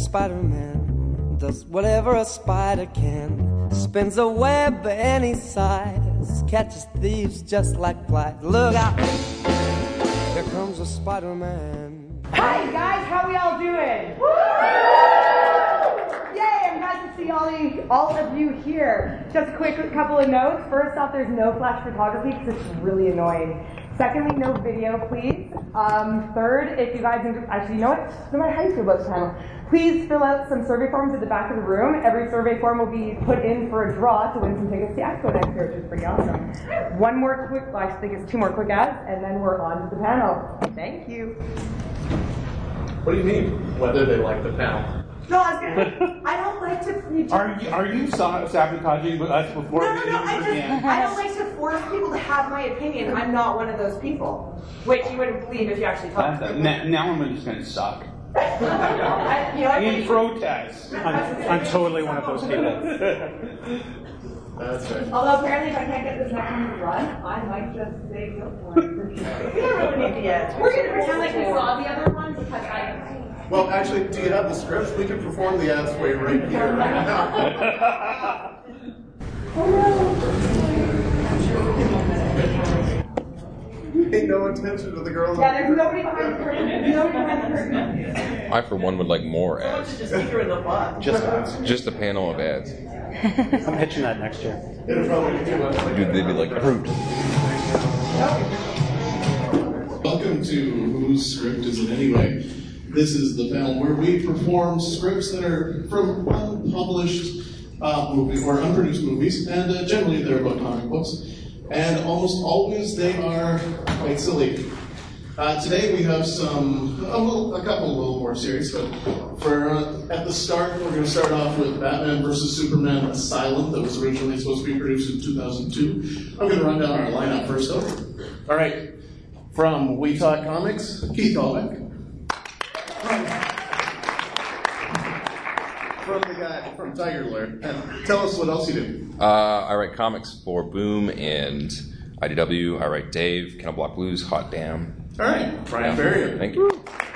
Spider-Man does whatever a spider can. Spins a web any size, catches thieves just like flies. Look out, here comes a Spider-Man. Hi guys, how we all doing? Yay, I'm glad to see all of you here. Just a quick couple of notes. First off, there's no flash photography because it's really annoying. Secondly, no video, please. Third, if you guys, actually, you know what? No matter how you feel about this panel, please fill out some survey forms at the back of the room. Every survey form will be put in for a draw to win some tickets to Expo next year, which is pretty awesome. One more quick, well, I think it's two more quick ads, and then we're on to the panel. Thank you. What do you mean, whether they like the panel? No, I don't like to... Are you sabotaging us before No, I don't like to force people to have my opinion. I'm not one of those people. Which you wouldn't believe if you actually talked to them. Now I'm just going to suck. In protest. I'm totally one of those people. That's right. Although apparently if I can't get this next one to run, I might just say go for it. We don't really need the ads. We're going to pretend like we saw the other one because I... Well, actually, do you have the scripts? We can perform the ads for you right here, right now. Pay no attention to the girls. Yeah, there's nobody behind the curtain. Nobody behind the curtain. I, for one, would like more ads. Just a panel of ads. I'm pitching that next year. Dude, they'd be like, approved. Welcome to Whose Script Is It Anyway? This is the panel where we perform scripts that are from unpublished movie or unproduced movies, and generally they're about comic books. And almost always they are quite silly. Today we have a couple a little more serious, but at the start we're going to start off with Batman vs. Superman Asylum that was originally supposed to be produced in 2002. I'm going to run down our lineup first though. All right, from We Talk Comics, Keith Albeck. From the guy from Tiger Lawyer. And tell us what else you do. I write comics for Boom and IDW. I write Dave, Kennel Block Blues, Hot Damn. All right, Brian Ferrier. Thank you.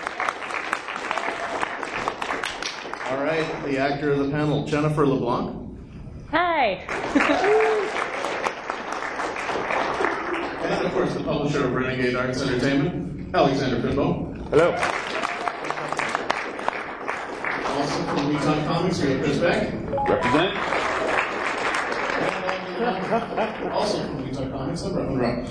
All right, the actor of the panel, Jennifer LeBlanc. Hi. And of course, the publisher of Renegade Arts Entertainment, Alexander Finbo. Hello. Also from We Talk Comics, we have Chris Beck. Represent. And also from We Talk Comics, I'm Robin Rock.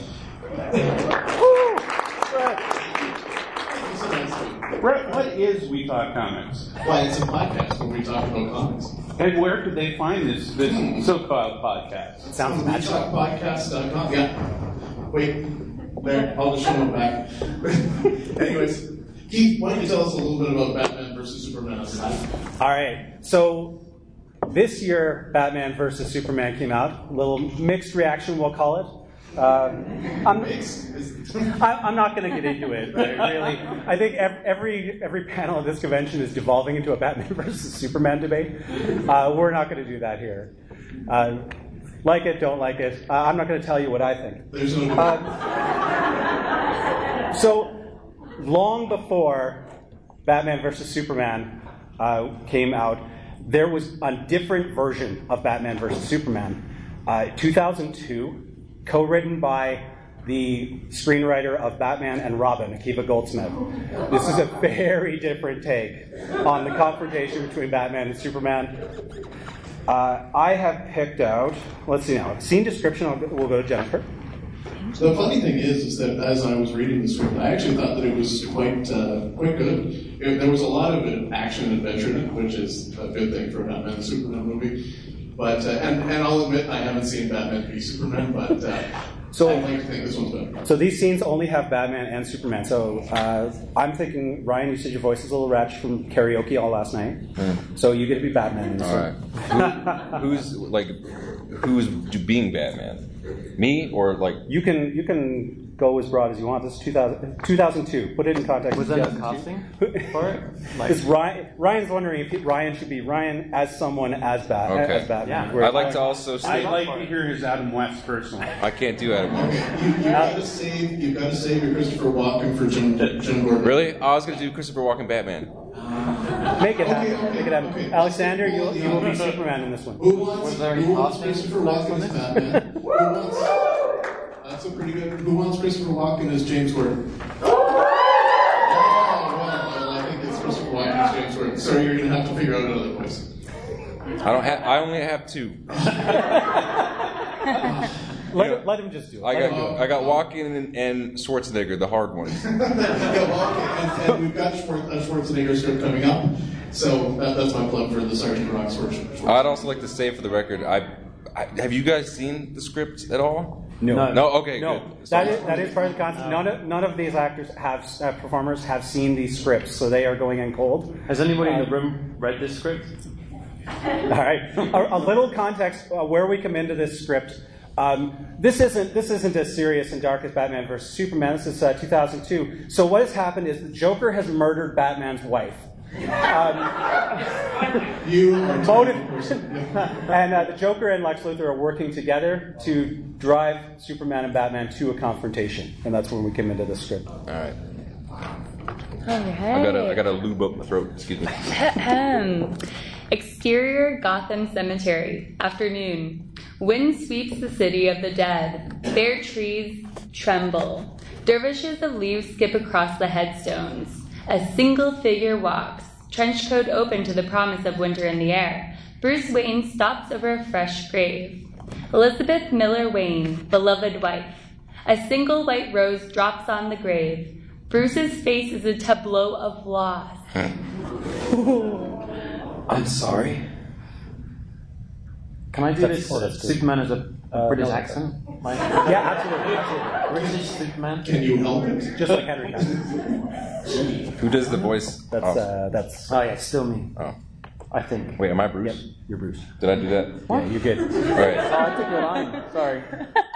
Brett, what is We Talk Comics? Why, it's a podcast where we talk about comics. And where could they find this so-called podcast? It sounds magical. WeTalkPodcast.com. Yeah. Wait, there, I'll just show them back. Anyways, Keith, why don't you tell us a little bit about Batman vs. Superman? All right. So this year, Batman vs. Superman came out. A little mixed reaction, we'll call it. I'm not going to get into it. Really, I think every panel at this convention is devolving into a Batman versus Superman debate. We're not going to do that here. Like it, don't like it. I'm not going to tell you what I think. There's no So long before Batman versus Superman came out, there was a different version of Batman versus Superman. 2002. Co-written by the screenwriter of Batman and Robin, Akiva Goldsmith. This is a very different take on the confrontation between Batman and Superman. I have picked out, let's see now, scene description, we'll go to Jennifer. The funny thing is that as I was reading the script, I actually thought that it was quite good. There was a lot of action and adventure in it, which is a good thing for a Batman and Superman movie. But and I'll admit I haven't seen Batman v Superman, but so I like to think this one's better. So these scenes only have Batman and Superman. So I'm thinking, Ryan, you said your voice is a little wretched from karaoke all last night. So you get to be Batman in this one. Who's being Batman? Me or like you can go as broad as you want. This is 2002. Put it in context. Was that a casting for it? Because Ryan's wondering if Ryan should be Ryan as someone as Batman. Okay. As Batman. Yeah. I'd like to also say I'd like to hear his Adam West personally. I can't do Adam West. You've got to save your Christopher Walken for Jim Gordon. Really? I was going to do Christopher Walken Batman. Make it happen. Okay, Make it happen. okay. Alexander, you will be Superman in this one. Who wants Was there any Christopher Walken as Batman? That's a pretty good. Who wants Christopher Walken as James Gordon? Well, I think it's Christopher Walken as James Gordon. So you're gonna have to figure out another voice. I only have two. Let him just do it. I got Walken and Schwarzenegger, the hard ones. Yeah, Walken, and we've got Schwarzenegger script coming up. So that's my plug for the Sergeant Rock Schwarzenegger. I'd also like to say for the record, have you guys seen the script at all? No. No. Okay. No, Good. that is part of the concept. None of these actors performers have seen these scripts, so they are going in cold. Has anybody in the room read this script? All right. A little context where we come into this script. This isn't as serious and dark as Batman vs Superman. This is 2002. So what has happened is the Joker has murdered Batman's wife. You are and the Joker and Lex Luthor are working together to drive Superman and Batman to a confrontation, and that's when we come into the script. All right. Alright. I got to lube up my throat. Excuse me. Exterior Gotham Cemetery. Afternoon. Wind sweeps the city of the dead. Bare trees tremble. Dervishes of leaves skip across the headstones. A single figure walks, trench coat open to the promise of winter in the air. Bruce Wayne stops over a fresh grave. Elizabeth Miller Wayne, beloved wife. A single white rose drops on the grave. Bruce's face is a tableau of loss. I'm sorry. Can I do this Superman as a British accent? Yeah, absolutely. British Superman? Can you help it? Just like Henry does. Who does the voice? That's Oh yeah, it's still me. Oh. I think. Wait, am I Bruce? Yep, you're Bruce. Did I do that? Yeah, you're good. All right. Oh, I took your line. Sorry.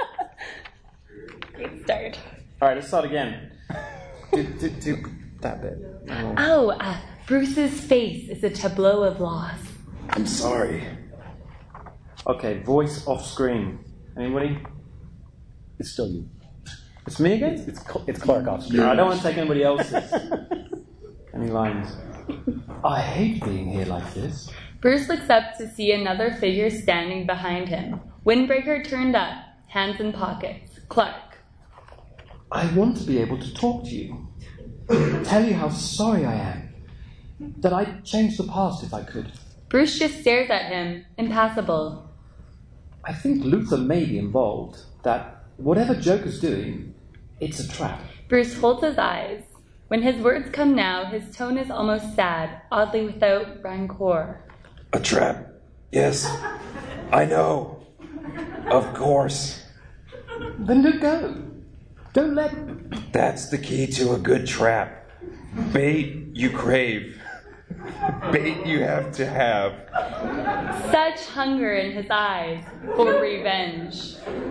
Great start. All right, let's start again. Do that bit. Bruce's face is a tableau of loss. I'm sorry. Okay, voice off screen. Anybody? It's still you. It's me again? It's Clark off screen. No, I don't want to take anybody else's. Any lines? I hate being here like this. Bruce looks up to see another figure standing behind him. Windbreaker turned up, hands in pockets. Clark. I want to be able to talk to you. Tell you how sorry I am. That I'd change the past if I could. Bruce just stares at him, impassible. I think Luthor may be involved. That whatever Joker's doing, it's a trap. Bruce holds his eyes. When his words come now, his tone is almost sad, oddly without rancor. A trap. Yes. I know. Of course. Then don't go. Don't let... That's the key to a good trap. Bait you crave. Bait you have to have. Such hunger in his eyes for revenge.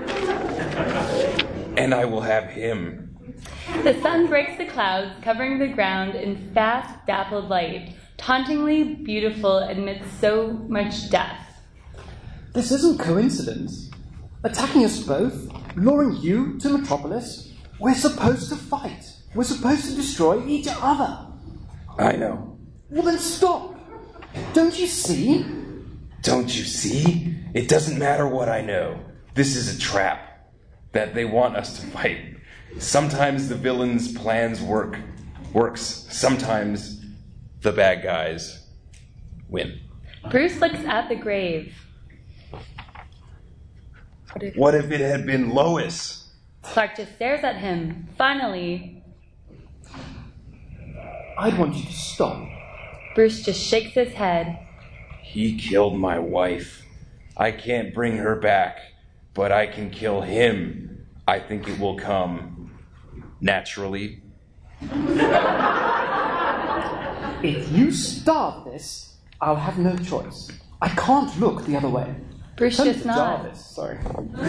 And I will have him. The sun breaks the clouds, covering the ground in fast, dappled light, tauntingly beautiful amidst so much death. This isn't coincidence. Attacking us both, luring you to Metropolis. We're supposed to fight. We're supposed to destroy each other. I know. Well, then stop. Don't you see? Don't you see? It doesn't matter what I know. This is a trap that they want us to fight. Sometimes the villain's plans works. Sometimes the bad guys win. Bruce looks at the grave. What if it had been Lois? Clark just stares at him. Finally, I'd want you to stop. Bruce just shakes his head. He killed my wife. I can't bring her back, but I can kill him. I think it will come naturally. If you start this, I'll have no choice. I can't look the other way. Bruce Turn just to nods. Jarvis, sorry.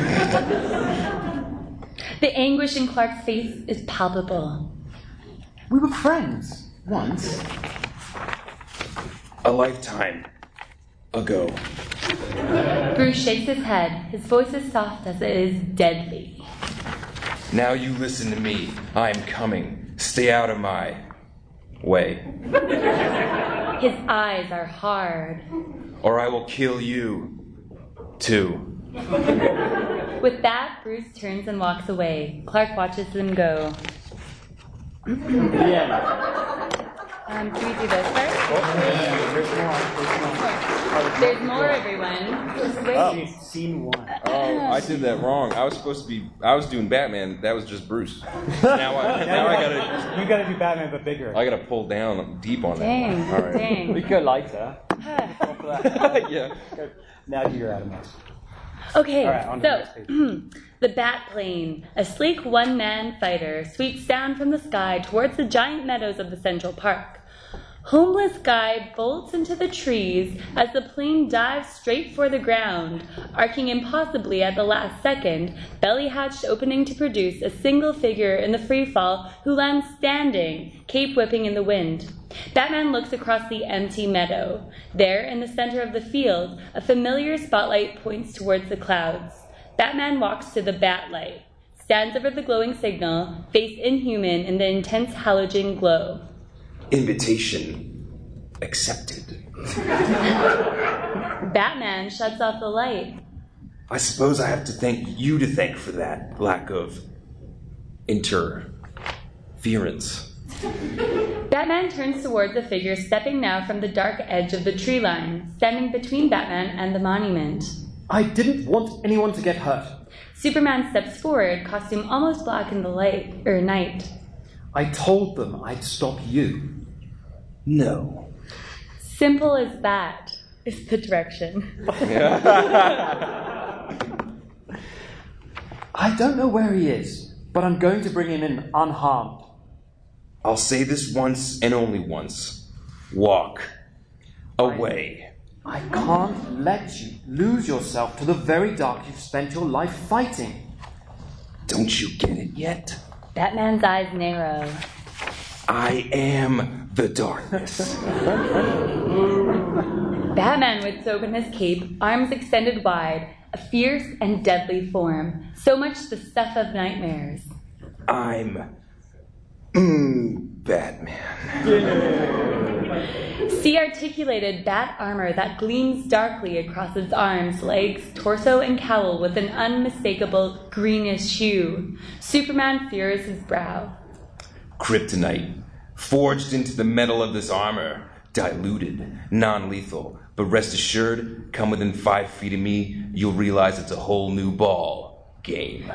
The anguish in Clark's face is palpable. We were friends once. A lifetime ago. Bruce shakes his head. His voice is soft as it is deadly. Now you listen to me. I'm coming. Stay out of my way. His eyes are hard. Or I will kill you, too. With that, Bruce turns and walks away. Clark watches them go. Yeah. Can we do this first? There's more, everyone. Just wait. Scene 1. Oh, I did that wrong. I was doing Batman. That was just Bruce. Now I gotta. You gotta do Batman, but bigger. I gotta pull down deep on that. Dang, All right. dang. We could go lighter. Yeah. Now do your Adam West. Okay, All right, on to the next so the Bat Plane, a sleek one-man fighter, sweeps down from the sky towards the giant meadows of the Central Park. Homeless Guy bolts into the trees as the plane dives straight for the ground, arcing impossibly at the last second, belly hatched opening to produce a single figure in the free fall who lands standing, cape whipping in the wind. Batman looks across the empty meadow. There, in the center of the field, a familiar spotlight points towards the clouds. Batman walks to the bat light, stands over the glowing signal, face inhuman in the intense halogen glow. Invitation accepted. Batman shuts off the light. I suppose I have to thank for that lack of interference. Batman turns towards the figure stepping now from the dark edge of the tree line, standing between Batman and the monument. I didn't want anyone to get hurt. Superman steps forward, costume almost black in the night. I told them I'd stop you. No. Simple as that is the direction. I don't know where he is, but I'm going to bring him in unharmed. I'll say this once and only once. Walk away. I can't let you lose yourself to the very dark you've spent your life fighting. Don't you get it yet? Batman's eyes narrow. I am the darkness. Batman whips open his cape, arms extended wide, a fierce and deadly form, so much the stuff of nightmares. I'm Batman. See articulated bat armor that gleams darkly across its arms, legs, torso, and cowl with an unmistakable greenish hue. Superman furrows his brow. Kryptonite, forged into the metal of this armor, diluted, non-lethal, but rest assured, come within 5 feet of me, you'll realize it's a whole new ball game.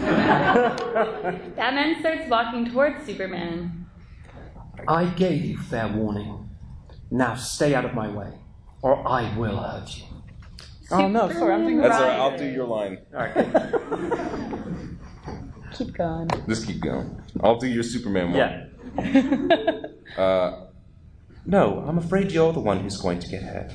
Batman starts walking towards Superman. I gave you fair warning. Now stay out of my way, or I will hurt you. Oh no, sorry, I'm doing That's all right, I'll do your line. All right. Keep going. Just keep going. I'll do your Superman one. Yeah. No, I'm afraid you're the one who's going to get hurt.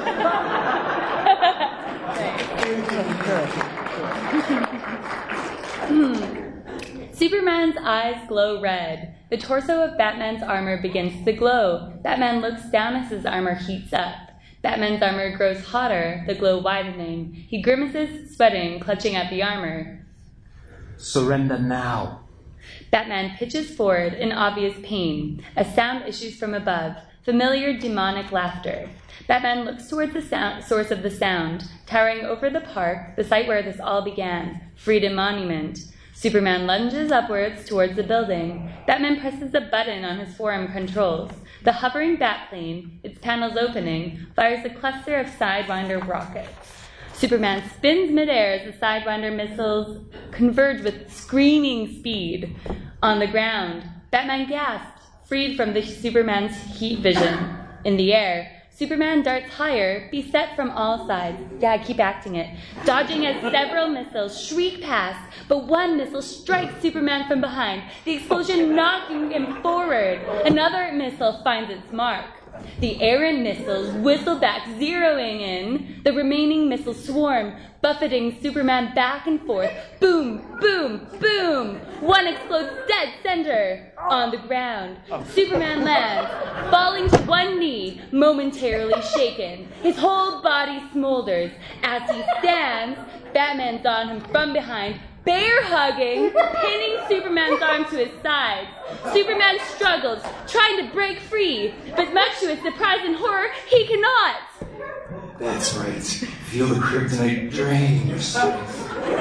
Superman's eyes glow red. The torso of Batman's armor begins to glow. Batman looks down as his armor heats up. Batman's armor grows hotter, the glow widening. He grimaces, sweating, clutching at the armor. Surrender now. Batman pitches forward in obvious pain. A sound issues from above, familiar demonic laughter. Batman looks towards the source of the sound, towering over the park, the site where this all began, Freedom Monument. Superman lunges upwards towards the building. Batman presses a button on his forearm controls. The hovering Batplane, its panels opening, fires a cluster of Sidewinder rockets. Superman spins midair as the Sidewinder missiles converge with screaming speed. On the ground, Batman gasps, freed from the Superman's heat vision. In the air, Superman darts higher, beset from all sides. Yeah, keep acting it. Dodging as several missiles shriek past, but one missile strikes Superman from behind, the explosion knocking him forward. Another missile finds its mark. The errant missiles whistle back, zeroing in. The remaining missiles swarm, buffeting Superman back and forth. Boom, boom, boom! One explodes dead center on the ground. Superman lands, falling to one knee, momentarily shaken. His whole body smolders. As he stands, Batman's on him from behind, bear hugging, pinning Superman's arm to his sides. Superman struggles, trying to break free, but much to his surprise and horror, he cannot. That's right. Feel the kryptonite drain your strength.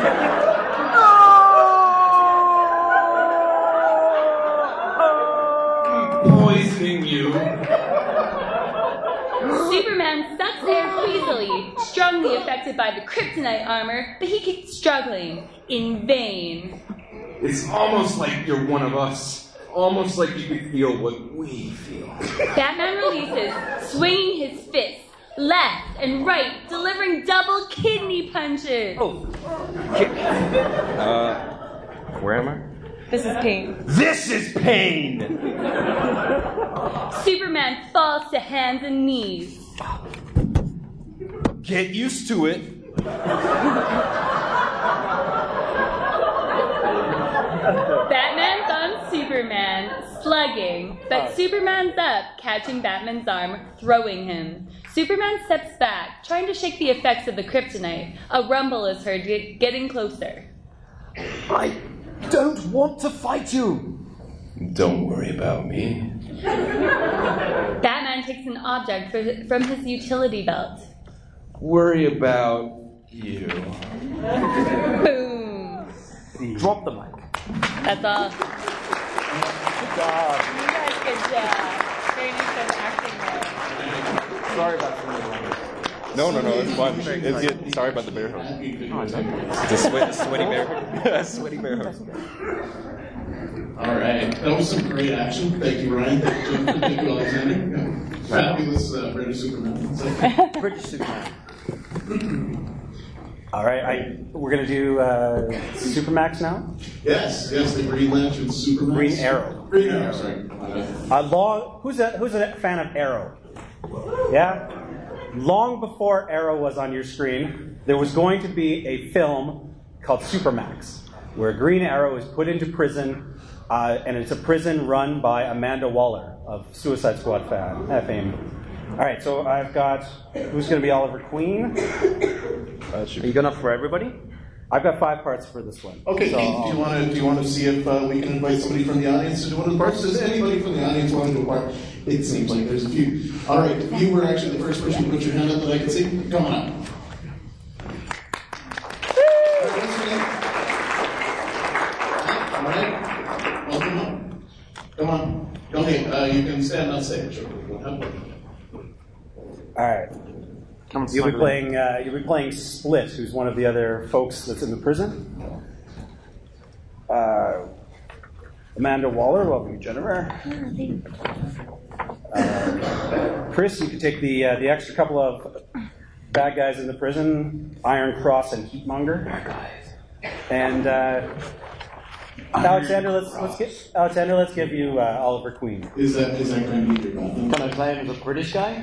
Poisoning you. Superman sucks air easily, strongly affected by the kryptonite armor, but he keeps struggling in vain. It's almost like you're one of us. Almost like you can feel what we feel. Batman releases, swinging his fists left and right, delivering double kidney punches. Where am I? This is pain. This is pain! Superman falls to hands and knees. Get used to it. Batman's on Superman, slugging, but Superman's up, catching Batman's arm, throwing him. Superman steps back, trying to shake the effects of the kryptonite. A rumble is heard, getting closer. I don't want to fight you. Don't worry about me. Batman takes an object from his utility belt. Worry about you. Boom. Drop the mic. That's all. Good job. You guys, good job. Very nice acting there. Sorry about that. No, it's fine. Sorry about the bear hug. It's a sweaty bear. Sweaty bear hug. All right, that was some great action. Thank you, Ryan. Thank you, Jonathan. Thank you, Alexander. Fabulous British Superman. British Superman. All right, we're going to do Supermax now. Yes, the Green Lantern Superman. Green Arrow. Green Arrow, sorry. Who's a fan of Arrow? Yeah? Long before Arrow was on your screen, there was going to be a film called Supermax, where Green Arrow is put into prison, and it's a prison run by Amanda Waller of Suicide Squad fame. All right, so I've got, who's going to be Oliver Queen? Are you good enough for everybody? I've got 5 parts for this one. Okay, so, Keith, do you want to see if we can invite somebody from the audience to do one of the parts? Does anybody from the audience want to do a part? It seems like there's a few. All right, you were actually the first person to put your hand up that I could see. Come on up. All right, welcome up. Come on. Okay, you can stand on stage. all right. You'll be playing Split, who's one of the other folks that's in the prison. Amanda Waller, welcome, Jennifer. Chris, you can take the extra couple of bad guys in the prison, Iron Cross and Heatmonger. And Alexander, let's give you Oliver Queen. Is that going to be your button? Can I play him as a British guy?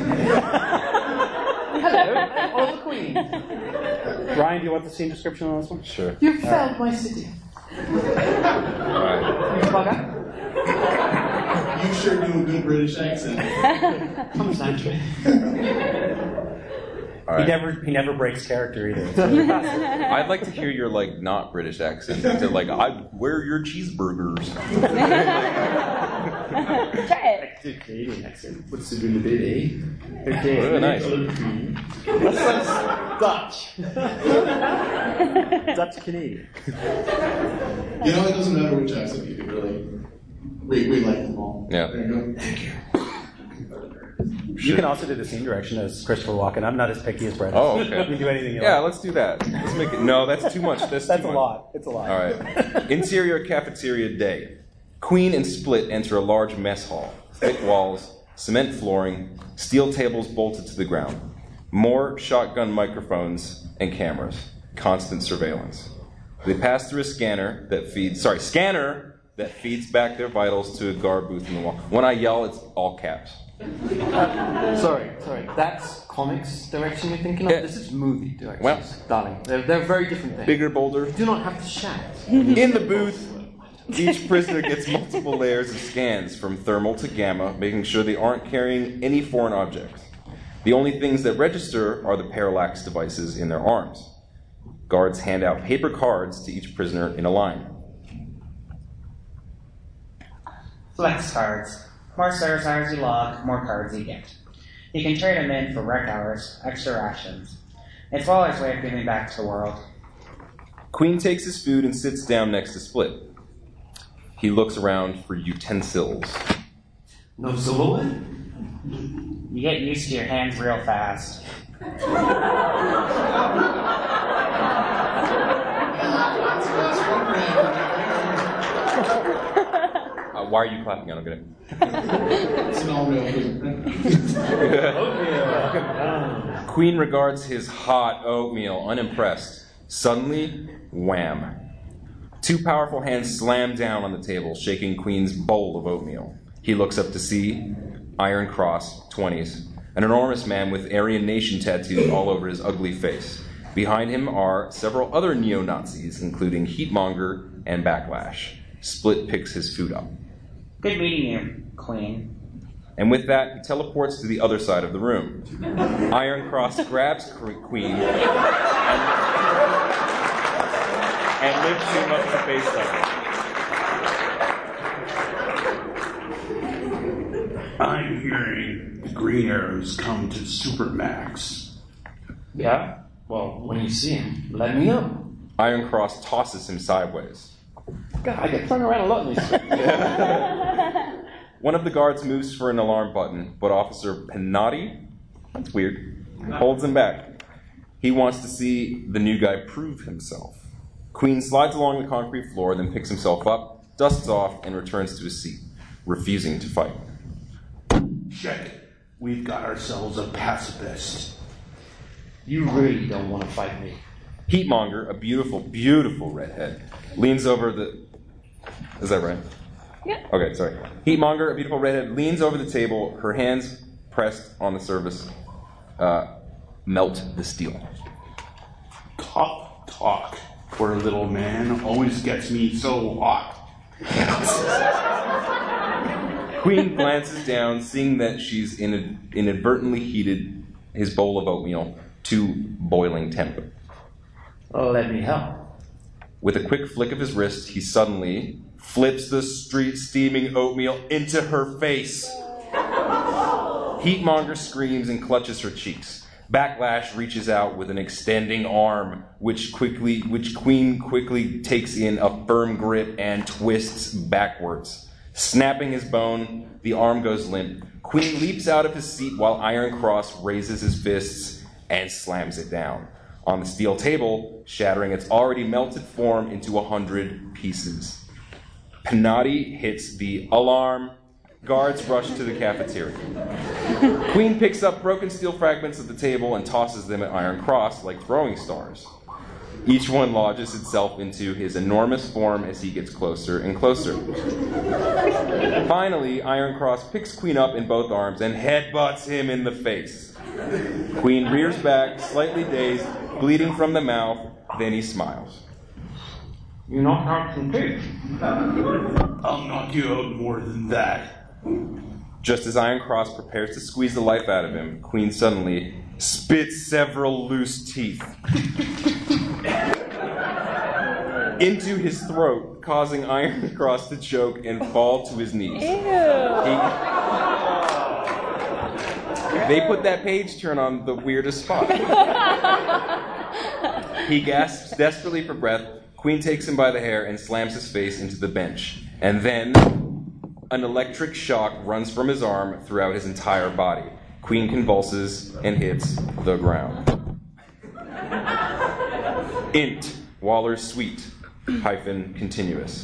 Hello, I'm Oliver Queen. Ryan, do you want the scene description on this one? Sure. You failed my city. Alright. You bugger. You sure do a good British accent. I'm Sandra. Right. He never breaks character either. I'd like to hear your not British accent. Where are your cheeseburgers? Try it. Do Canadian accent. What's it doing a bit, eh? Okay. Nice. That's Dutch. Dutch Canadian. You know, it doesn't matter which accent you do, really. We like them all. Yeah. There you go. Thank you. You can also do the scene direction as Christopher Walken. I'm not as picky as Brett. Oh, okay. You can do anything you Yeah, like. let's do that. Let's make it. No, that's too much. That's a lot. It's a lot. All right. Interior cafeteria day. Queen and Split enter a large mess hall. Thick walls, cement flooring, steel tables bolted to the ground. More shotgun microphones and cameras. Constant surveillance. They pass through a scanner that feeds back their vitals to a guard booth in the wall. When I yell, it's all caps. Sorry. That's comics direction you're thinking of? Yeah. This is movie direction, Well, darling. They're very different things. Bigger, bolder. You do not have to shout. In the booth, each prisoner gets multiple layers of scans from thermal to gamma, making sure they aren't carrying any foreign objects. The only things that register are the parallax devices in their arms. Guards hand out paper cards to each prisoner in a line. Flex cards. More service hours you log, more cards you get. You can trade them in for rec hours, extra rations. It's Waller's way of giving back to the world. Queen takes his food and sits down next to Split. He looks around for utensils. No silverware? You get used to your hands real fast. Why are you clapping? I don't get it. It's an all-real food. Queen regards his hot oatmeal, unimpressed. Suddenly, wham. Two powerful hands slam down on the table, shaking Queen's bowl of oatmeal. He looks up to see Iron Cross, 20s, an enormous man with Aryan Nation tattoos all over his ugly face. Behind him are several other neo-Nazis, including Heatmonger and Backlash. Split picks his food up. Good meeting you, Queen. And with that, he teleports to the other side of the room. Iron Cross grabs Queen and lifts him up to face level. I'm hearing the Green Arrows come to Supermax. Yeah? Well, when you see him, let me know. Iron Cross tosses him sideways. God, I get thrown around a lot in these things. One of the guards moves for an alarm button, but Officer Penati, that's weird, holds him back. He wants to see the new guy prove himself. Queen slides along the concrete floor, then picks himself up, dusts off, and returns to his seat, refusing to fight. Check. We've got ourselves a pacifist. You really don't want to fight me. Heatmonger, a beautiful, beautiful redhead, leans over the... Is that right? Yeah. Okay, sorry. Heatmonger, a beautiful redhead, leans over the table, her hands pressed on the surface, melt the steel. Talk for a little man always gets me so hot. Queen glances down, seeing that she's inadvertently heated his bowl of oatmeal to boiling temp. Let me help. With a quick flick of his wrist, he suddenly flips the steaming oatmeal into her face. Heatmonger screams and clutches her cheeks. Backlash reaches out with an extending arm, which Queen quickly takes in a firm grip and twists backwards. Snapping his bone, the arm goes limp. Queen leaps out of his seat while Iron Cross raises his fists and slams it down on the steel table, shattering its already melted form into 100 pieces. Penati hits the alarm. Guards rush to the cafeteria. Queen picks up broken steel fragments at the table and tosses them at Iron Cross like throwing stars. Each one lodges itself into his enormous form as he gets closer and closer. Finally, Iron Cross picks Queen up in both arms and headbutts him in the face. Queen rears back, slightly dazed, bleeding from the mouth, then he smiles. You knocked out some pigs. I'll knock you out more than that. Just as Iron Cross prepares to squeeze the life out of him, Queen suddenly spits several loose teeth into his throat, causing Iron Cross to choke and fall to his knees. They put that page turn on the weirdest spot. He gasps desperately for breath. Queen takes him by the hair and slams his face into the bench. And then an electric shock runs from his arm throughout his entire body. Queen convulses and hits the ground. Int, Waller's Suite, -continuous.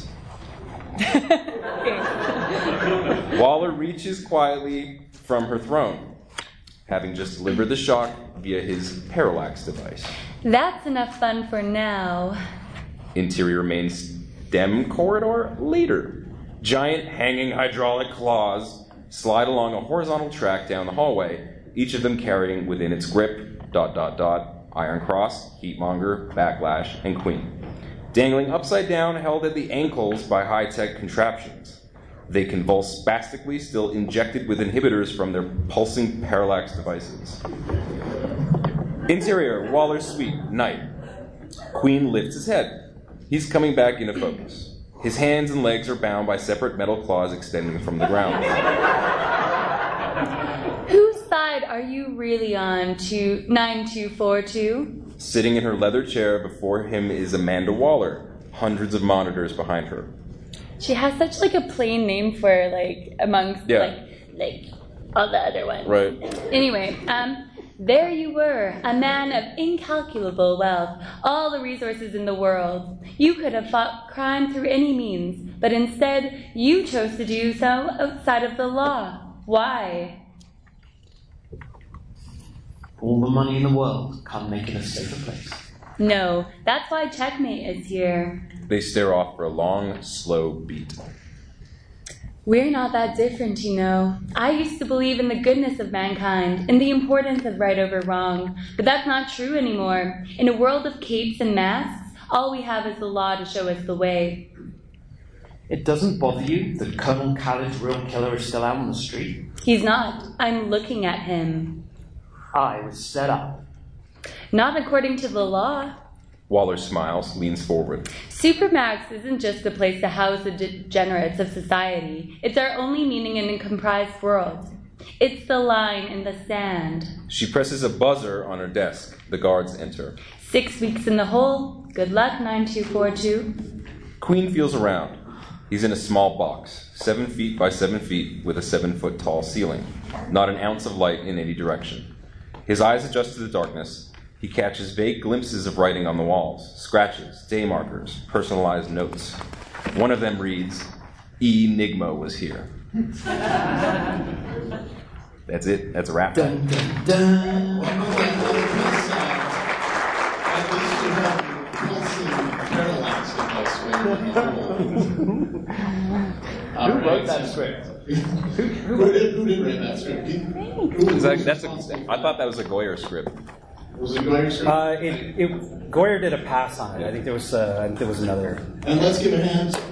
Waller reaches quietly from her throne, having just delivered the shock via his parallax device. That's enough fun for now. Interior main stem corridor later. Giant hanging hydraulic claws slide along a horizontal track down the hallway, each of them carrying within its grip, ... Iron Cross, Heatmonger, Backlash, and Queen. Dangling upside down, held at the ankles by high-tech contraptions. They convulse spastically, still injected with inhibitors from their pulsing parallax devices. Interior, Waller's Suite, night. Queen lifts his head. He's coming back into focus. His hands and legs are bound by separate metal claws extending from the ground. Whose side are you really on, 9242? Sitting in her leather chair before him is Amanda Waller, hundreds of monitors behind her. She has such like a plain name for like amongst like all the other ones. Right. Anyway, there you were, a man of incalculable wealth, all the resources in the world. You could have fought crime through any means, but instead you chose to do so outside of the law. Why? All the money in the world can't make it a safer place. No, that's why Checkmate is here. They stare off for a long, slow beat. We're not that different, you know. I used to believe in the goodness of mankind, in the importance of right over wrong, but that's not true anymore. In a world of capes and masks, all we have is the law to show us the way. It doesn't bother you that Colonel Khaled's real killer is still out on the street? He's not. I'm looking at him. I was set up. Not according to the law. Waller smiles, leans forward. Supermax isn't just a place to house the degenerates of society. It's our only meaning in a comprised world. It's the line in the sand. She presses a buzzer on her desk. The guards enter. 6 weeks in the hole. Good luck, 9242. Queen feels around. He's in a small box, 7 feet by 7 feet, with a 7-foot tall ceiling. Not an ounce of light in any direction. His eyes adjust to the darkness. He catches vague glimpses of writing on the walls, scratches, day markers, personalized notes. One of them reads, "Enigma was here." That's it. That's a wrap. Dun, dun, dun. At least you have pulsing parallax Who wrote that script? Who did write that script? I thought that was a Goyer script. Was it Goyer script? Goyer did a pass on it. I think there was another. And let's give a hand to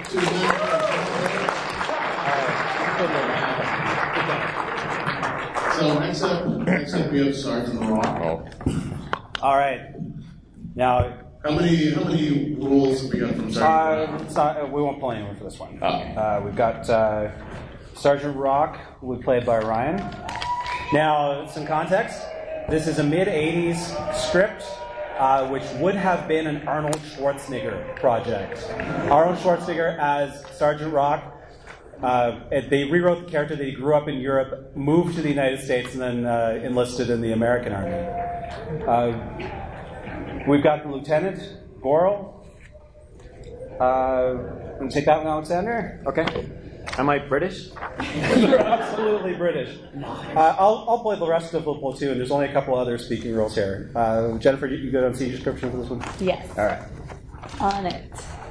So next up we have Sergeant Rock. All right. Now, how many rules have we got from Sergeant we won't pull anyone for this one. We've got Sergeant Rock, who was played by Ryan. Now, some context. This is a mid-'80s script, which would have been an Arnold Schwarzenegger project. Arnold Schwarzenegger as Sergeant Rock. They rewrote the character that he grew up in Europe, moved to the United States, and then enlisted in the American Army. We've got the Lieutenant, Goral. Want to take that one, Alexander? Okay. Am I British? You're absolutely British. I'll play the rest of the platoon. There's only a couple other speaking roles here. Jennifer, you go down and see your description for this one? Yes. All right. On it.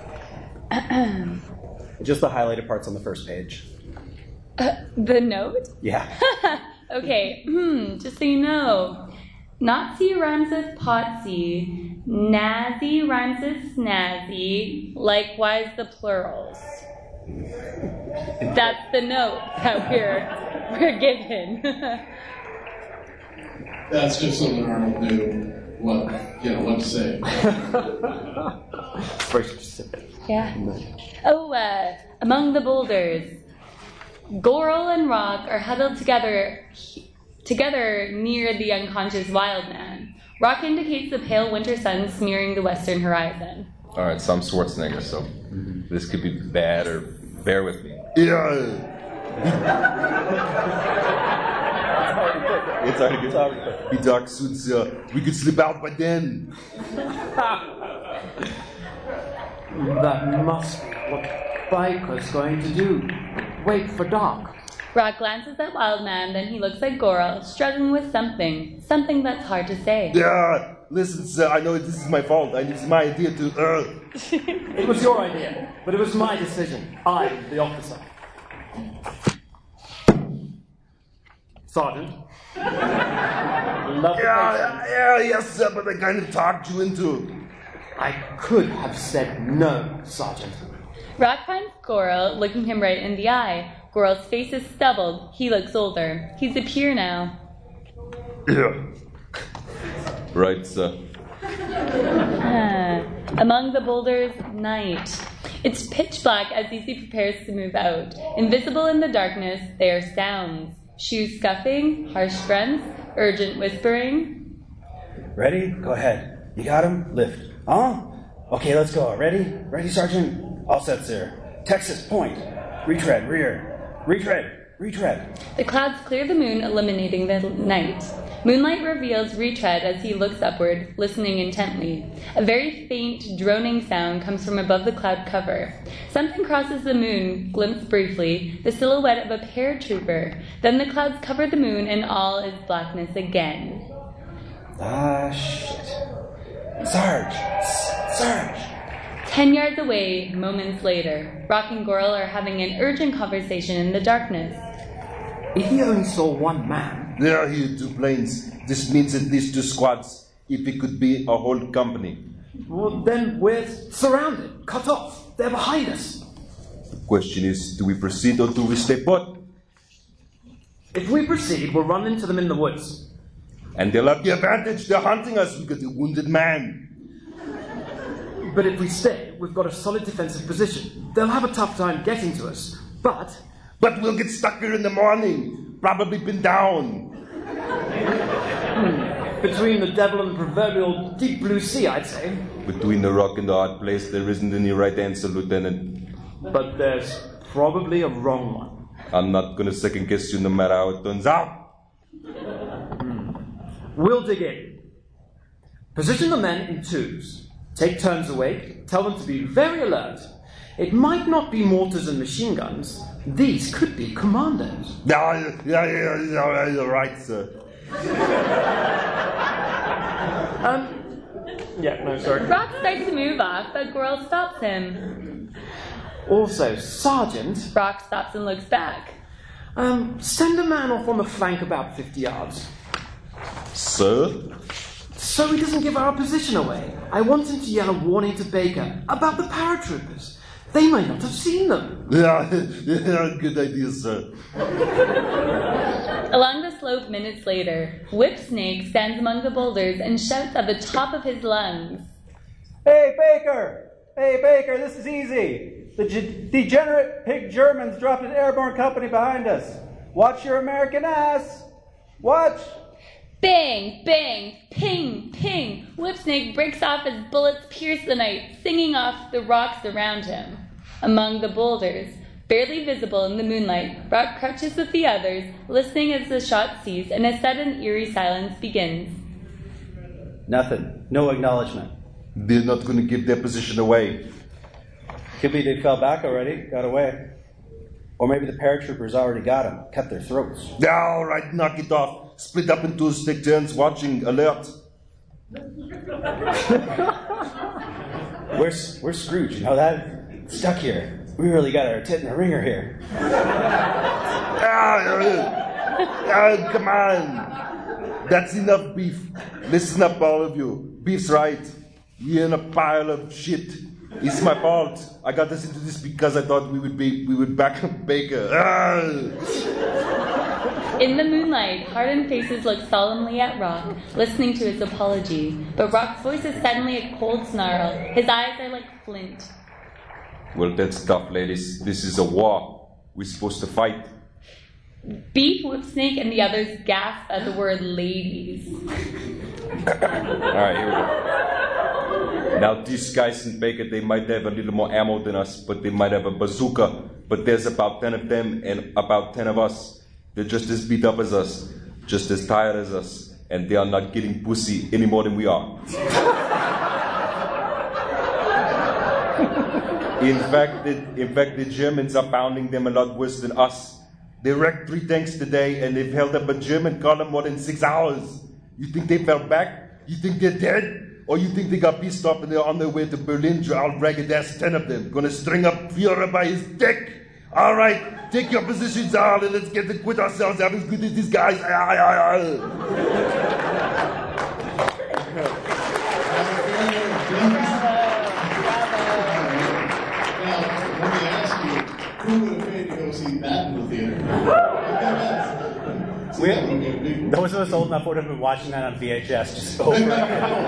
Just the highlighted parts on the first page. The note? Yeah. Okay, just so you know. Nazi rhymes with potsy. Nazi rhymes with snazzy. Likewise the plurals. That's the note that we're given. That's just so that Arnold knew what to say. Very specific. Yeah. Oh, among the boulders, Goral and Rock are huddled together near the unconscious wild man. Rock indicates the pale winter sun smearing the western horizon. All right, so I'm Schwarzenegger, so this could be bad, or bear with me. Yeah. It's already good. He dark suits, we could slip out by then. That must be what Biker's going to do. Wait for dark. Rock glances at Wildman, then he looks at Goral, struggling with something that's hard to say. Yeah, listen, sir, I know this is my fault. It's my idea to... It was your idea, but it was my decision. I'm the officer. Sergeant. Yes, sir, but I kind of talked you into... I could have said no, Sergeant. Rock finds Goral, looking him right in the eye. Goral's face is stubbled. He looks older. He's a peer now. Yeah. Right, sir. Among the boulders, night. It's pitch black as Zizi prepares to move out. Invisible in the darkness, there are sounds. Shoes scuffing, harsh grunts, urgent whispering. Ready? Go ahead. You got him? Lift. Okay, let's go. Ready? Ready, Sergeant? All set, sir. Texas, point. Retread, rear. Retread. The clouds clear the moon, eliminating the night. Moonlight reveals retread as he looks upward, listening intently. A very faint, droning sound comes from above the cloud cover. Something crosses the moon, glimpsed briefly, the silhouette of a paratrooper. Then the clouds cover the moon, and all is blackness again. Shit. Sarge! 10 yards away, moments later, Rock and Goral are having an urgent conversation in the darkness. If he only saw one man... There are here 2 planes. This means at least 2 squads. If it could be a whole company. Well, then we're surrounded, cut off. They're behind us. The question is, do we proceed or do we stay put? If we proceed, we'll run into them in the woods. And they'll have the advantage. They're hunting us. We've got a wounded man. But if we stay, we've got a solid defensive position. They'll have a tough time getting to us. But we'll get stuck here in the morning. Probably been down. Between the devil and the proverbial deep blue sea, I'd say. Between the rock and the hard place, there isn't any right answer, Lieutenant. But there's probably a wrong one. I'm not going to second guess you no matter how it turns out. We'll dig in. Position the men in 2s. Take turns awake. Tell them to be very alert. It might not be mortars and machine guns. These could be commandos. Yeah, you're right, sir. Sorry. Rock starts to move off, but Goral stops him. Also, Sergeant... Rock stops and looks back. Send a man off on the flank about 50 yards. Sir? So he doesn't give our position away. I want him to yell a warning to Baker about the paratroopers. They might not have seen them. Yeah, good idea, sir. Along the slope minutes later, Whipsnake stands among the boulders and shouts at the top of his lungs. Hey, Baker, this is easy. The degenerate pig Germans dropped an airborne company behind us. Watch your American ass. Watch. Bang, bang, ping, ping. Whipsnake breaks off as bullets pierce the night, singing off the rocks around him. Among the boulders, barely visible in the moonlight, Rock crouches with the others, listening as the shot cease and a sudden eerie silence begins. Nothing. No acknowledgement. They're not going to give their position away. Could be they fell back already, got away. Or maybe the paratroopers already got them, cut their throats. All right, knock it off. Split up into 2, take turns, watching, alert. We're Scrooge, you know that? Stuck here. We really got our tit in the ringer here. Come on. That's enough beef. Listen up, all of you. Beef's right. You're in a pile of shit. It's my fault. I got us into this because I thought we would back up Baker. In the moonlight, hardened faces look solemnly at Rock, listening to his apology. But Rock's voice is suddenly a cold snarl. His eyes are like flint. Well, that's tough, ladies. This is a war. We're supposed to fight. Beef, Whipsnake, and the others gasp at the word ladies. Alright, here we go. Now, these guys in Baker, they might have a little more ammo than us, but they might have a bazooka. But there's about 10 of them and about 10 of us. They're just as beat up as us, just as tired as us, and they are not getting pussy any more than we are. In fact, the Germans are pounding them a lot worse than us. They wrecked 3 tanks today, and they've held up a German column more than 6 hours. You think they fell back? You think they're dead? Or you think they got pissed off and they're on their way to Berlin? I'll ragged ass 10 of them. Gonna string up Führer by his dick. All right, take your positions out and let's get to quit ourselves. I'm as good as these guys. Who would have paid to go see that in the theater? Those of us old enough would have been watching that on VHS just over and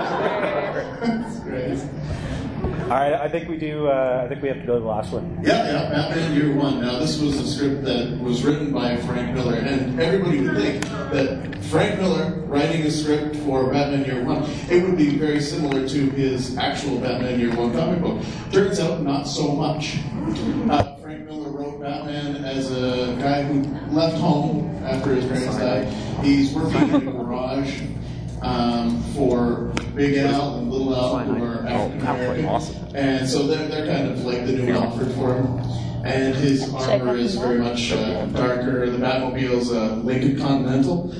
over. All right, I think we do. I think we have to go to the last one. Yeah, Batman Year One. Now, this was a script that was written by Frank Miller, and everybody would think that Frank Miller writing a script for Batman Year One, it would be very similar to his actual Batman Year One comic book. Turns out, not so much. Frank Miller wrote Batman as a guy who left home after his parents died. He's working in a garage for Big Al and Little Al, who are African American. Awesome. And so they're kind of like the new Alfred for him. And his armor is very much darker. The Batmobile's Lincoln Continental.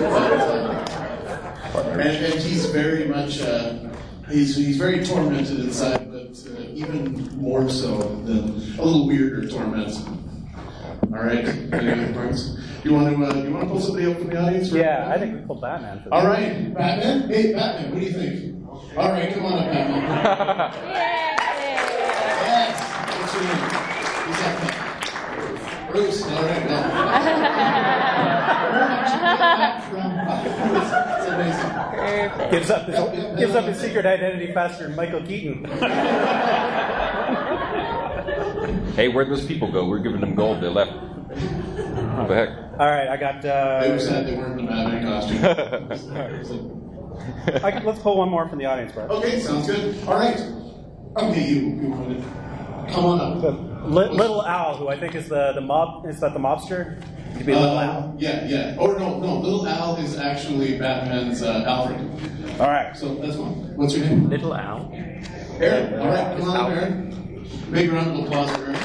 And he's very much, he's very tormented inside, but even more so than a little weirder torment. All right. Any other parts? You want to pull somebody up from the audience? Yeah, I think we pulled Batman. For all right, Batman. Hey, Batman. What do you think? All right, come on up, Batman. Yes. What's your name? Who's that? Bruce. All right, That's amazing. Gives up his secret identity faster than Michael Keaton. Hey, where'd those people go? We're giving them gold. They left. What the heck? All right, I got. They were sad they weren't in a Batman costume. Let's pull one more from the audience, bro. Okay, sounds good. All right. Okay, you wanted. Come on up. Little Al, who I think is the mob. Is that the mobster? It could be Little Al. Yeah. Or no. Little Al is actually Batman's Alfred. All right. So that's one. What's your name? Little Al. Aaron. All right, come on up, Aaron. Big round of applause for Aaron.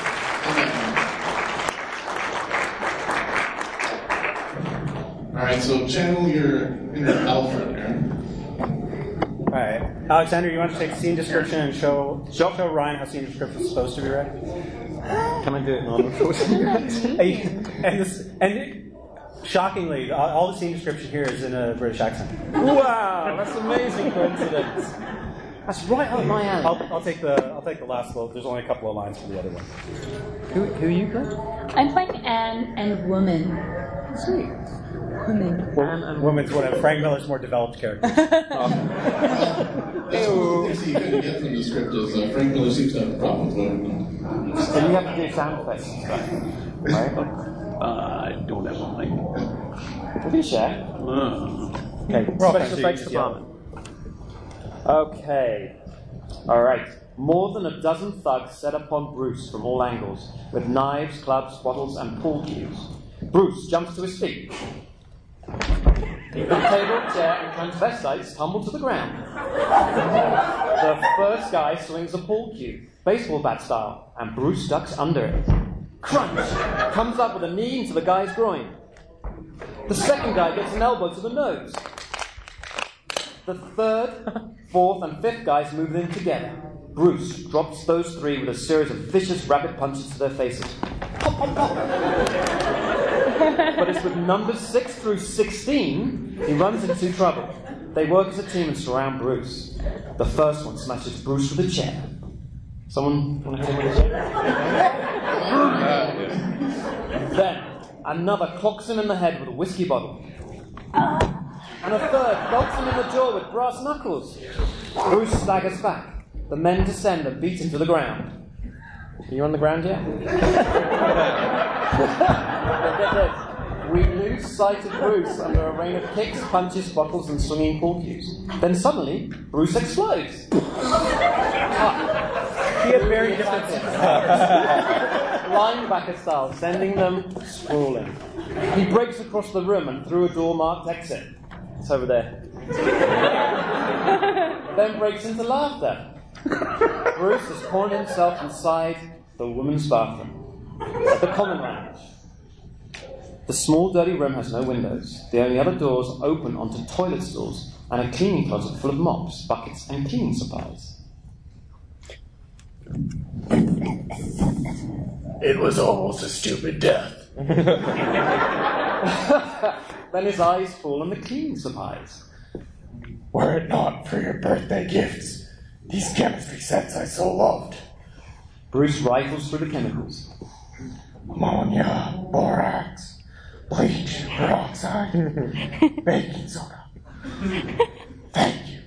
All right, so channel your inner Alfred, Aaron. All right, Alexander, you want to take scene description and show Ryan how scene description is supposed to be read? Can I do it normally? and shockingly, all the scene description here is in a British accent. Wow, that's an amazing coincidence. That's right up my alley. I'll take the last little. There's only a couple of lines for the other one. Who are you playing? I'm playing Anne and Woman. Sweet. Woman. Woman's one of Frank Miller's more developed characters. That's one of the things that you couldn't get from the script is Frank Miller seems to have a problem with women. So you have to do sound effects and stuff, right? I don't have a mic. We can share. Okay, special effects department. Okay. All right. More than a dozen thugs set upon Bruce from all angles, with knives, clubs, bottles, and pool cues. Bruce jumps to his feet. The table, chair, and transvestites tumble to the ground. The first guy swings a pool cue, baseball bat style, and Bruce ducks under it. Crunch! Comes up with a knee into the guy's groin. The second guy gets an elbow to the nose. The third, fourth, and fifth guys move in together. Bruce drops those three with a series of vicious rapid punches to their faces. Pop, pop, pop. But it's with numbers 6 through 16 he runs into trouble. They work as a team and surround Bruce. The first one smashes Bruce with a chair. Someone want to hit him with a chair? Then another clocks him in the head with a whiskey bottle. And a third belts him in the jaw with brass knuckles. Bruce staggers back. The men descend and beat him to the ground. Are you on the ground yet? Get this. We lose sight of Bruce under a rain of kicks, punches, bottles, and swinging pool cues. Then suddenly, Bruce explodes. He had very different linebacker style, sending them sprawling. He breaks across the room and through a door marked exit. It's over there. Then breaks into laughter. Bruce has cornered himself inside the woman's bathroom at the common lounge. The small dirty room has no windows. The only other doors open onto toilet stalls and a cleaning closet full of mops, buckets, and cleaning supplies. It was almost a stupid death. Then his eyes fall on the cleaning supplies. Were it not for your birthday gifts, these chemistry sets I so loved. Bruce rifles through the chemicals. Ammonia, borax, bleach, peroxide, baking soda. Thank you.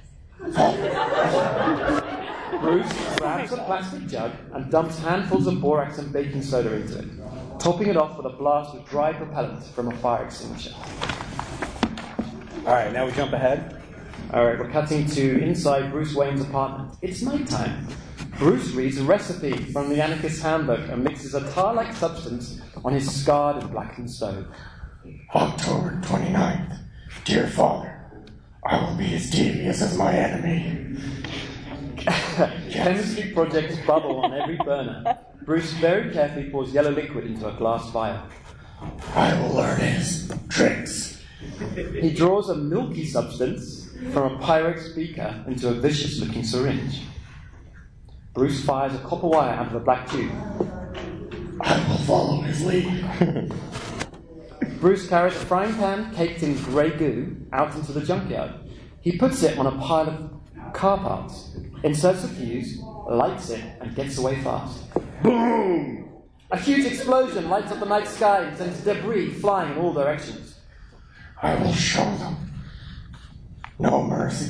Bruce grabs a plastic jug and dumps handfuls of borax and baking soda into it, topping it off with a blast of dry propellant from a fire extinguisher. Alright, now we jump ahead. Alright, we're cutting to inside Bruce Wayne's apartment. It's nighttime. Bruce reads a recipe from the Anarchist's Handbook and mixes a tar-like substance on his scarred and blackened stove. October 29th. Dear Father, I will be as devious as my enemy. Chemistry projects bubble on every burner. Bruce very carefully pours yellow liquid into a glass vial. I will learn his tricks. He draws a milky substance from a Pyrex beaker into a vicious-looking syringe. Bruce fires a copper wire out of a black tube. I will follow his lead. Bruce carries a frying pan caked in grey goo out into the junkyard. He puts it on a pile of car parts, inserts the fuse, lights it, and gets away fast. Boom! A huge explosion lights up the night sky and sends debris flying in all directions. I will show them no mercy.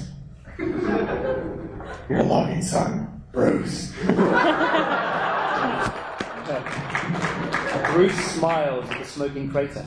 Your loving son, Bruce. Bruce smiles at the smoking crater.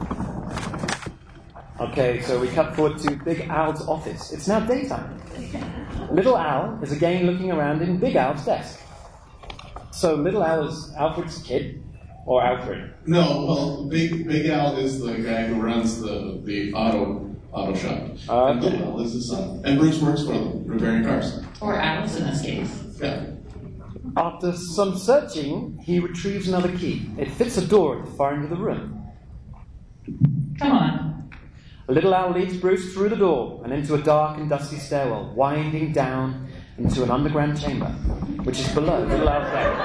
Okay, so we cut forward to Big Al's office. It's now daytime. Little Al is again looking around in Big Al's desk. So Little Al is Alfred's kid, or Alfred? No, well, Big Al is the guy who runs the auto shop. And Little Al is his son. And Bruce works for them, repairing cars. Or Alice in this case. Yeah. After some searching, he retrieves another key. It fits a door at the far end of the room. Come on. Little Al leads Bruce through the door and into a dark and dusty stairwell, winding down into an underground chamber, which is below Little Al's bed.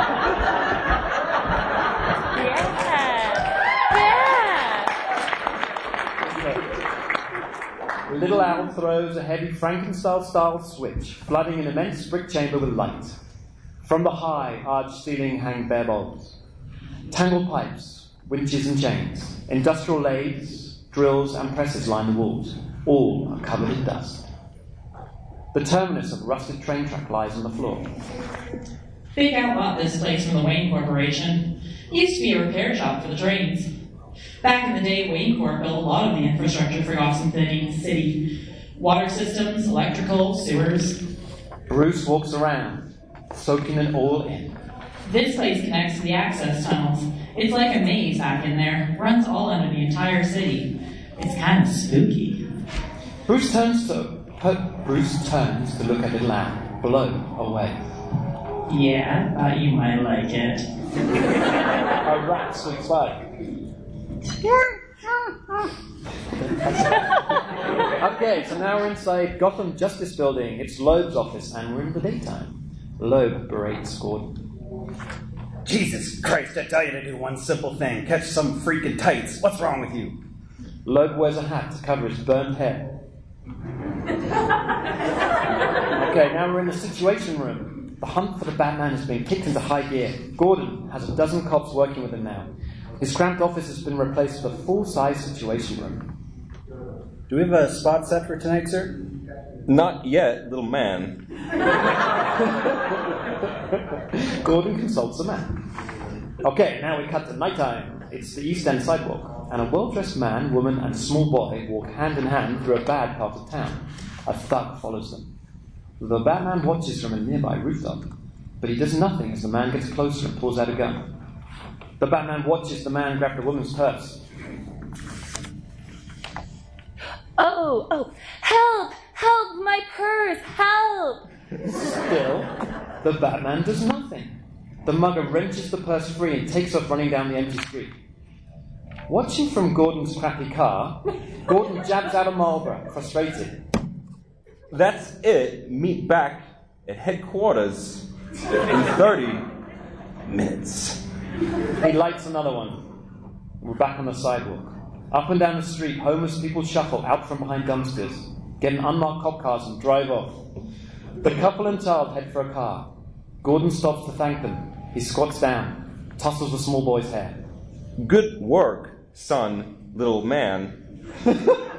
Little Al throws a heavy Frankenstein-style switch, flooding an immense brick chamber with light. From the high, arched ceiling hang bare bulbs. Tangled pipes, winches and chains, industrial lathes, drills and presses line the walls. All are covered in dust. The terminus of a rusted train track lies on the floor. Big Al bought this place from the Wayne Corporation. It used to be a repair shop for the trains. Back in the day, Wayne Corp built a lot of the infrastructure for Gotham City. Water systems, electrical, sewers. Bruce walks around, soaking it all in. This place connects to the access tunnels. It's like a maze back in there. Runs all under the entire city. It's kind of spooky. Bruce turns to look at Little Al, blown away. Yeah, thought you might like it. A rat squeaks by. Okay, so now we're inside Gotham Justice Building. It's Loeb's office, and we're in the daytime. Loeb berates Gordon. Jesus Christ, I tell you to do one simple thing. Catch some freak in tights. What's wrong with you? Loeb wears a hat to cover his burnt hair. Okay, now we're in the Situation Room. The hunt for the Batman has been kicked into high gear. Gordon has a dozen cops working with him now. His cramped office has been replaced with a full-size Situation Room. Do we have a spot set for tonight, sir? Not yet, little man. Gordon consults the map. Okay, now we cut to nighttime. It's the East End sidewalk, and a well-dressed man, woman, and a small boy walk hand in hand through a bad part of town. A thug follows them. The Batman watches from a nearby rooftop, but he does nothing as the man gets closer and pulls out a gun. The Batman watches the man grab the woman's purse. Oh, help! Help, my purse, help! Still, the Batman does nothing. The mugger wrenches the purse free and takes off running down the empty street. Watching from Gordon's crappy car, Gordon jabs out a Marlboro, frustrated. That's it. Meet back at headquarters in 30 minutes. He lights another one. We're back on the sidewalk. Up and down the street, homeless people shuffle out from behind dumpsters, get in unmarked cop cars and drive off. The couple and child head for a car. Gordon stops to thank them. He squats down, tussles the small boy's hair. Good work, son, little man. You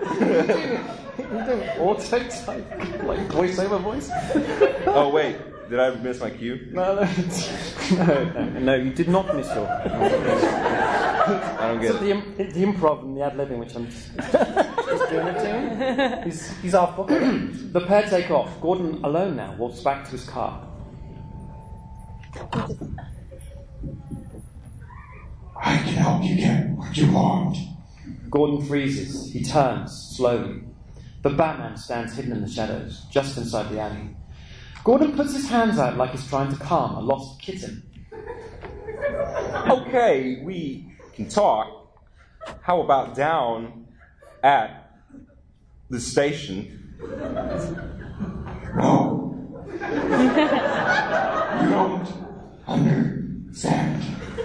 do auto-type, like voice-over voice? Oh, wait. Did I miss my cue? No, you did not miss your... I don't get it. The improv and the ad-libbing, which I'm just doing it to him. He's off book. The pair take off. Gordon, alone now, walks back to his car. I can help you get what you want. Gordon freezes. He turns, slowly. The Batman stands hidden in the shadows, just inside the alley. Gordon puts his hands out like he's trying to calm a lost kitten. Okay, we can talk. How about down at the station? No. You don't understand.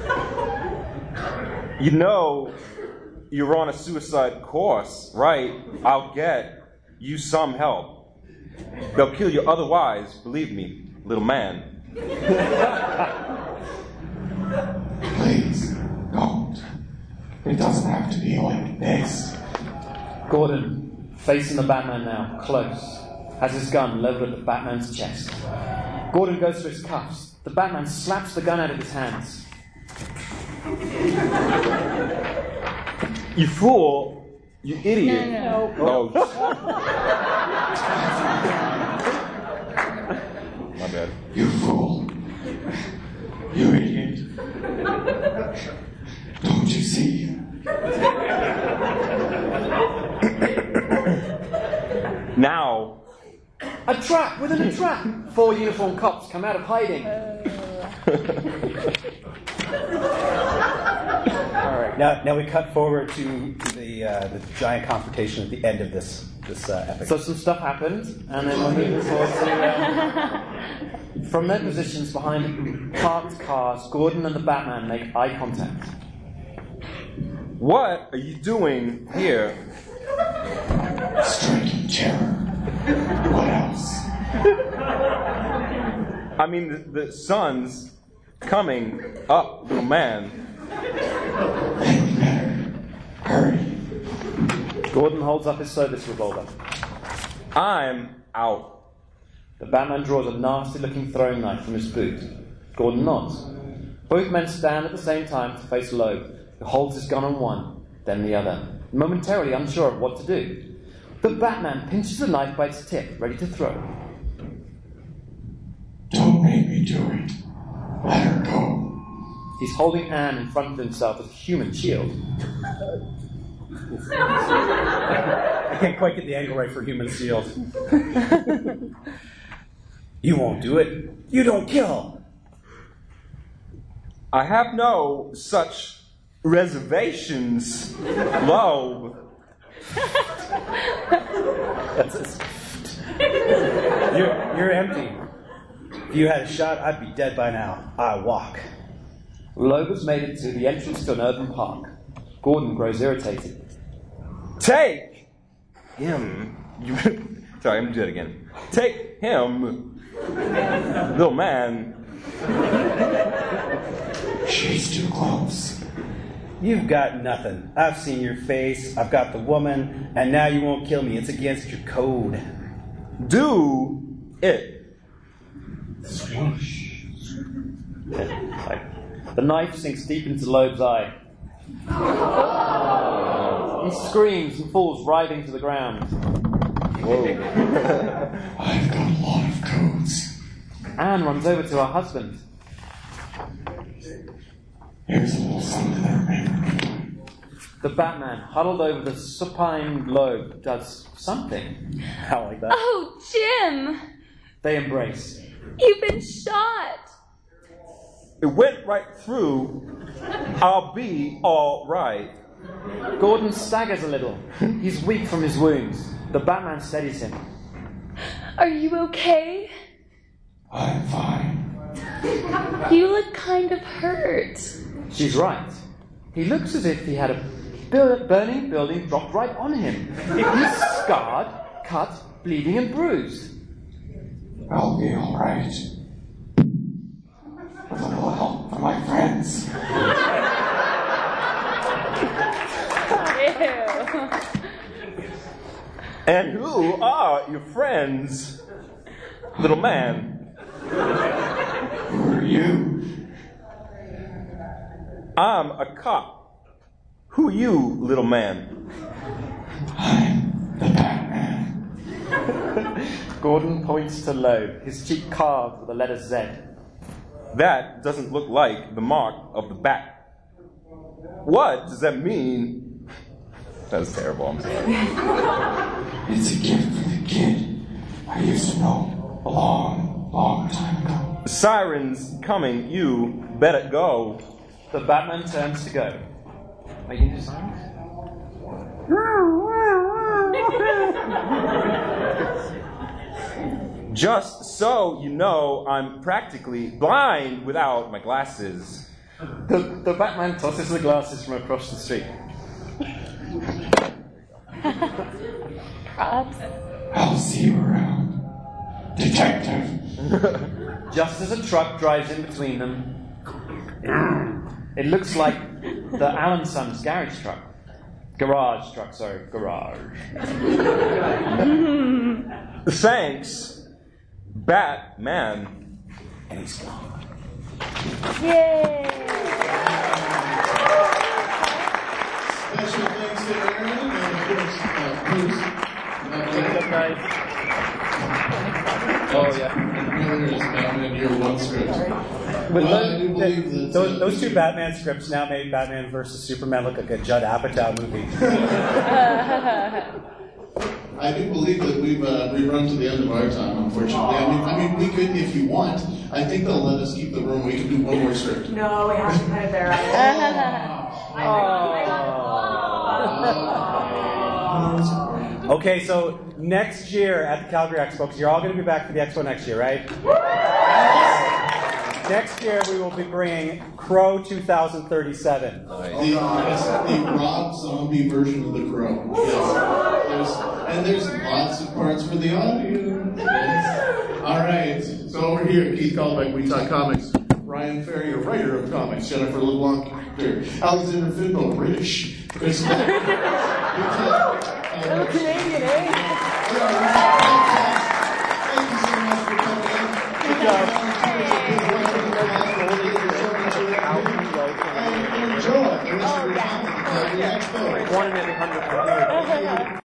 You know, you're on a suicide course, right? I'll get you some help. They'll kill you otherwise, believe me, little man. Please, don't. It doesn't have to be like this. Gordon, facing the Batman now, close, has his gun leveled at the Batman's chest. Gordon goes for his cuffs. The Batman slaps the gun out of his hands. You fool! You idiot! No. Oh. My bad. You fool. You idiot. Don't you see? Now. A trap within a trap! 4 uniformed cops come out of hiding. All right. Now we cut forward to the giant confrontation at the end of this epic. So some stuff happened, and then we're moving forward to... from their positions behind parked cars, Gordon and the Batman make eye contact. What are you doing here? Striking terror. What else? I mean, the sun's coming up, little man. Hurry. Gordon holds up his service revolver. I'm out. The Batman draws a nasty-looking throwing knife from his boot. Gordon nods. Both men stand at the same time to face Loeb, who holds his gun on one, then the other, momentarily unsure of what to do. The Batman pinches the knife by its tip, ready to throw. Don't make me do it. Let her go. He's holding Anne in front of himself as a human shield. I can't quite get the angle right for human shield. You won't do it. You don't kill. I have no such reservations, Loeb. You're empty. If you had a shot, I'd be dead by now. I walk. Loeb has made it to the entrance to an urban park. Gordon grows irritated. Take him. Sorry, I'm going to do it again. Take him, little man. She's too close. You've got nothing. I've seen your face. I've got the woman. And now you won't kill me. It's against your code. Do it. The knife sinks deep into Loeb's eye. He screams and falls writhing to the ground. Whoa. I've got a lot of codes. Anne runs over to her husband. Here's a little something to remember. The Batman, huddled over the supine Loeb, does something. I like that. Oh, Jim! They embrace. You've been shot! It went right through. I'll be all right. Gordon staggers a little. He's weak from his wounds. The Batman steadies him. Are you okay? I'm fine. You look kind of hurt. She's right. He looks as if he had a burning building dropped right on him. He's scarred, cut, bleeding and bruised. I'll be all right. With a little help from my friends. And who are your friends, little man? Who are you? I'm a cop. Who are you, little man? I'm the Batman. Gordon points to Loeb, his cheek carved with the letter Z. That doesn't look like the mark of the bat. What does that mean? That was terrible, I'm sorry. It's a gift for the kid. I used to know a long, long time ago. The siren's coming. You better go. The Batman turns to go. Are you into sirens? Just so you know, I'm practically blind without my glasses. The Batman tosses the glasses from across the street. I'll see you around, detective. Just as a truck drives in between them, it looks like the Allen Sons garage truck. Garage. Thanks, Batman. And he's gone. Yay! Special thanks to Aaron and of course Bruce. Oh, yeah. Miller is Batman Year One script. But I do believe that those two Batman scripts now make Batman versus Superman look like a Judd Apatow movie. I do believe that we've run to the end of our time, unfortunately. I mean, we could, if you want. I think they'll let us keep the room. We can do one more script. No, we have to cut it there. Okay, so next year at the Calgary Expo, because you're all going to be back for the Expo next year, right? Next year we will be bringing Crow 2037. The Rob Zombie version of the Crow. Yes. There's lots of parts for the audience. Yes. All right. So over here, Keith Kalbeck, We Talk Comics. Ryan Ferrier, writer of comics. Jennifer LeBlanc, actor. Alexander Finbo, British. Chris Canadian, eh? Thank you so much for coming in. Good job. Enjoy the rest of your time at the Expo. 1 in every 100.